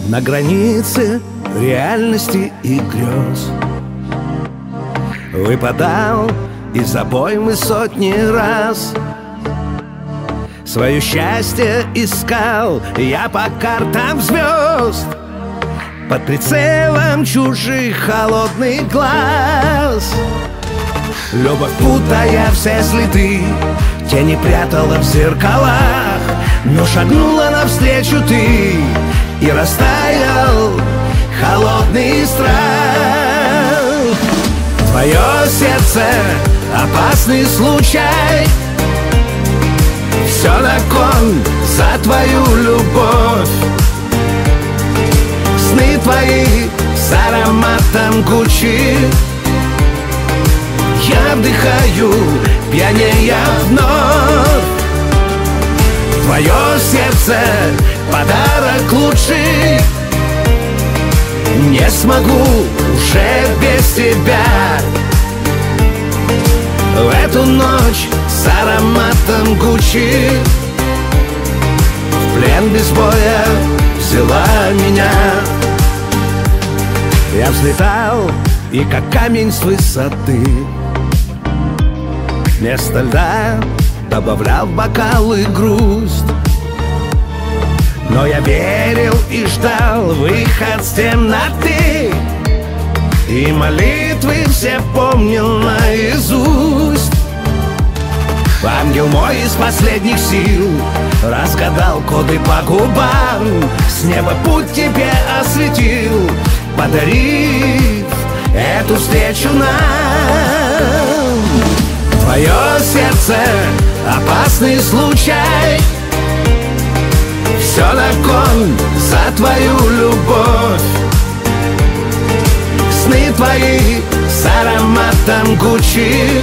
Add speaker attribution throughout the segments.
Speaker 1: на границе реальности и грез. Выпадал из обоймы сотни раз, свое счастье искал я по картам звезд, под прицелом чужих холодных глаз. Любовь, путая все следы, тени прятала в зеркалах, но шагнула навстречу ты, и растаял холодный страх. Твое сердце — опасный случай, все на кон за твою любовь. Сны твои с ароматом Гуччи, я вдыхаю, пьянея вновь. Твое сердце — подарок лучший, не смогу уже без тебя. В эту ночь с ароматом Гуччи в плен без боя взяла меня. Я взлетал, и как камень с высоты вместо льда добавлял в бокалы грусть. Но я верил и ждал выход с темноты, и молитвы все помнил наизусть. Ангел мой из последних сил разгадал коды по губам, с неба путь тебе осветил, подарив эту встречу нам. Твое сердце — опасный случай, все на кон за твою любовь. Сны твои с ароматом Гуччи,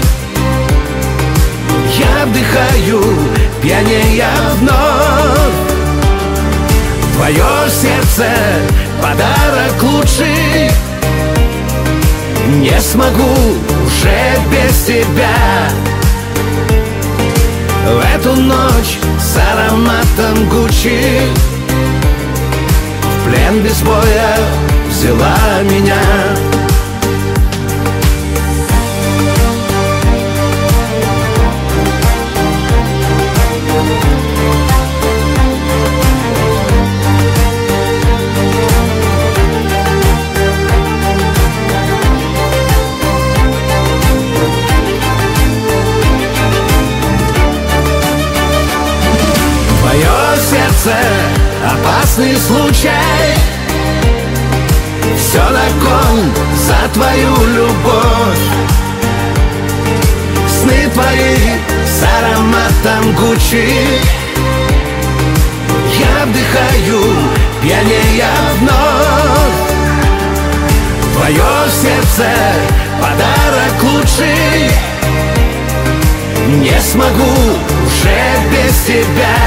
Speaker 1: я вдыхаю, пьянея вновь. Твое сердце — подарок лучший, не смогу уже без тебя. В эту ночь с ароматом Гуччи в плен без боя взяла меня. Сердце — опасный случай, все на кон за твою любовь. Сны твои с ароматом Гуччи, я вдыхаю, пьянея вновь. Твое сердце — подарок лучший, не смогу уже без тебя.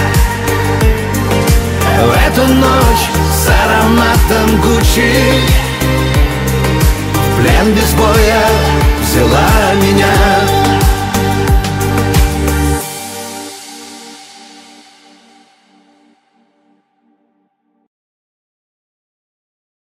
Speaker 1: В эту ночь с ароматом Гуччи в плен без боя взяла меня.